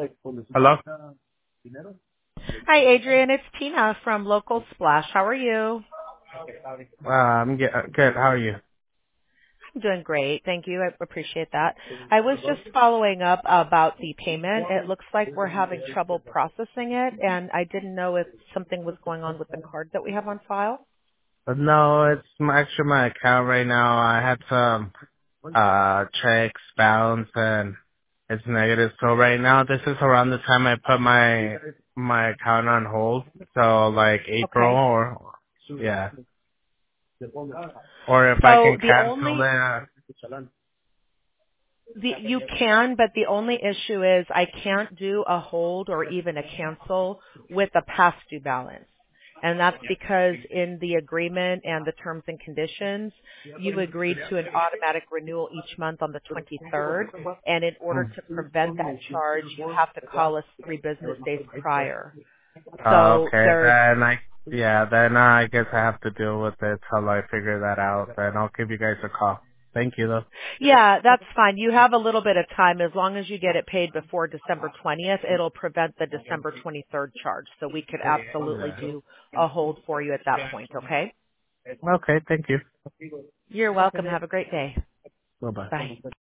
Hello? Hi, Adrian. It's Tina from Local Splash. How are you? I'm good. How are you? I'm doing great. Thank you. I appreciate that. I was just following up about the payment. It looks like we're having trouble processing it, and I didn't know if something was going on with the card that we have on file. No, it's actually my account right now. I had some checks bounce and it's negative. So right now, this is around the time I put my account on hold. So like April Okay. or yeah, or if I So can cancel you can, but the only issue is I can't do a hold or even a cancel with a past due balance. And that's because in the agreement and the terms and conditions, you agreed to an automatic renewal each month on the 23rd. And in order to prevent that charge, you have to call us 3 business days prior. So Okay, there's then I guess I have to deal with it till I figure that out. Then I'll give you guys a call. Thank you though. Yeah, that's fine. You have a little bit of time. As long as you get it paid before December 20th, it'll prevent the December 23rd charge. So we could absolutely Yeah. do a hold for you at that point, okay? Okay, thank you. You're welcome. Have a great day. Bye bye. Bye.